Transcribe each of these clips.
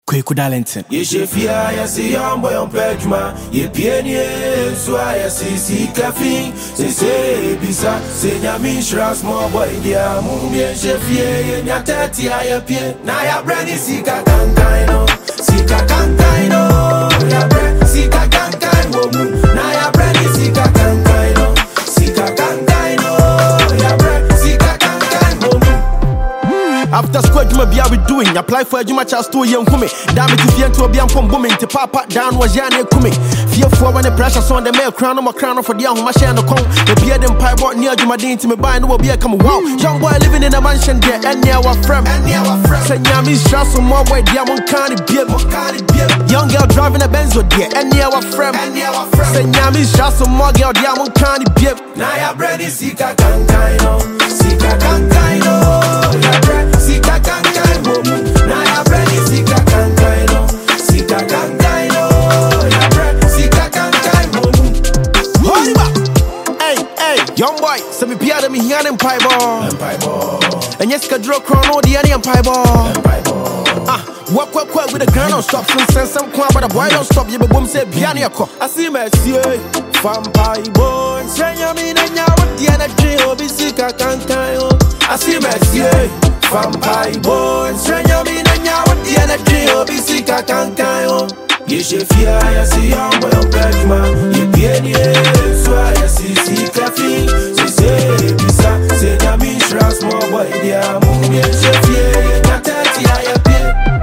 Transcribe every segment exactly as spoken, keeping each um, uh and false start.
Kweku Darlington. Ye chefia ya si yambo yampejma. Ye pienie swa ya si si kafin. Se se bisa se nyami shra small boy dia mumbi chefia ye nyateti ya pie. Na ya brandi si kakankaino, si kakankaino. Ya brandi si kakankaino mu. Na ya brandi si kakankaino, si kakankaino. Ya brandi si kakankaino mu. After school, you may be we doing. Apply for a Juma Charles to young woman. Damn it, if you to be from booming, to papa down was Yanni coming. Fear for when the pressure on the mail crown, my crown for the young machine on the cone. The beard and pie bought near Jumadine to me buy no be a come wow. Young boy living in a mansion there, and near our friend, and near our friend. Say Yami's shot some more way, Diamond County beer, young girl driving a Benz with dear, and near our friend, and near our friend. Say Yami's shot some more girl, Diamond County beer. Now ya ready, Sika Kankaino, Sika Kankaino. Sika kankaino, na ya brandi sika kankaino, sika kankaino, ya brandi sika kankaino. Hold it up, hey hey, young boy, send me piada me here and pie ball, pie ball, and yes, can draw crown on the and pie ball, pie ball. Ah, walk walk walk with the ground on stop, some sense some quan, but the boy don't stop. You be boom say piano yako. I see Monsieur, from pie ball, say ya me na nyawo di energy obi sika kankaino. I see Monsieur. From pie bones, Renya mina nyawa di energy obi sika kankayo. Ye chefia ya si yambo yampejma. Ye pienie swa ya si si kafi. Si se bisa se nyami shra small boy dia mumbi ye chefia ye nyateti ya pie.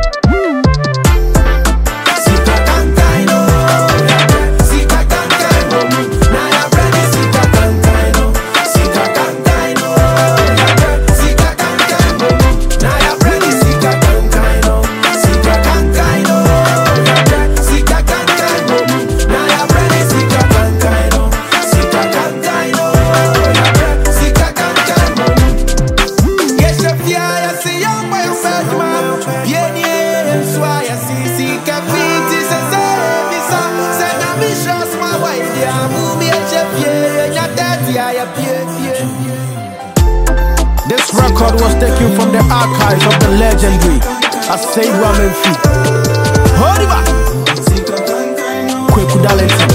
Sika kankaino, sika kankaino. Na ya brandi sika kankaino, sika kankaino. Sika kankaino. Na ya brandi sika kankaino, sika kankaino. Sika kankaino, na ya brandi sika kankaino, sika kankaino. Sika kankaino. Ye chefia ya si yambo yampejma. Pienie swa ya si sika fiti se se bisa. Se nyami shra small boy dia mumbi ye chefia nyateti ya pie pie. This record was taken from the archives of the legendary Asay Ramen Fee. Hold it back, Kweku Darlington.